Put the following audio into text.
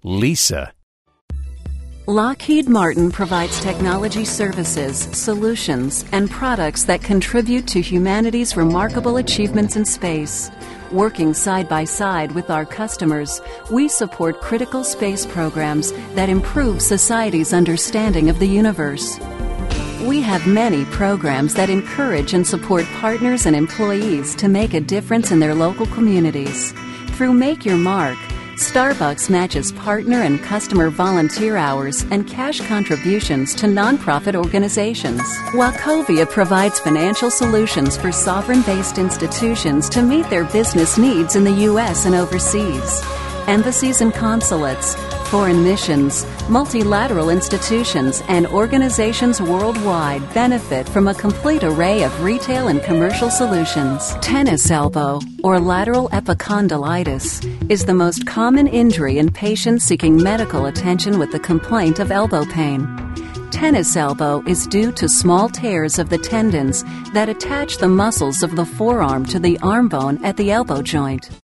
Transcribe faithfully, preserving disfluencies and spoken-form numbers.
Lisa. Lockheed Martin provides technology services, solutions, and products that contribute to humanity's remarkable achievements in space. Working side by side with our customers, we support critical space programs that improve society's understanding of the universe. We have many programs that encourage and support partners and employees to make a difference in their local communities. Through Make Your Mark, Starbucks matches partner and customer volunteer hours and cash contributions to nonprofit organizations. Wachovia provides financial solutions for sovereign-based institutions to meet their business needs in the U S and overseas. Embassies and consulates, foreign missions, multilateral institutions, and organizations worldwide benefit from a complete array of retail and commercial solutions. Tennis elbow, or lateral epicondylitis, is the most common injury in patients seeking medical attention with the complaint of elbow pain. Tennis elbow is due to small tears of the tendons that attach the muscles of the forearm to the arm bone at the elbow joint.